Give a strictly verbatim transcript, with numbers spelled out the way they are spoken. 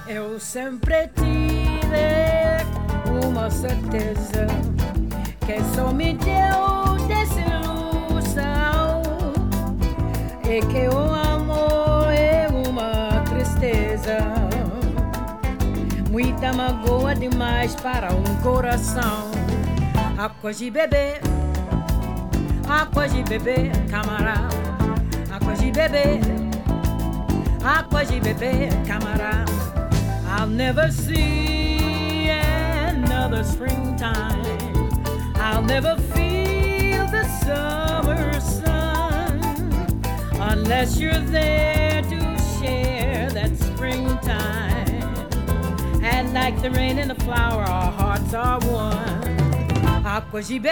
Eu sempre tive uma certeza que só me deu desilusão e que o amor é uma tristeza, muita magoa demais para um coração. Água de beber, água de beber, camarada. Água de beber, água de beber, camarada. I'll never see another springtime. I'll never feel the summer sun unless you're there to share that springtime. And like the rain and the flower, our hearts are one. Água de beber.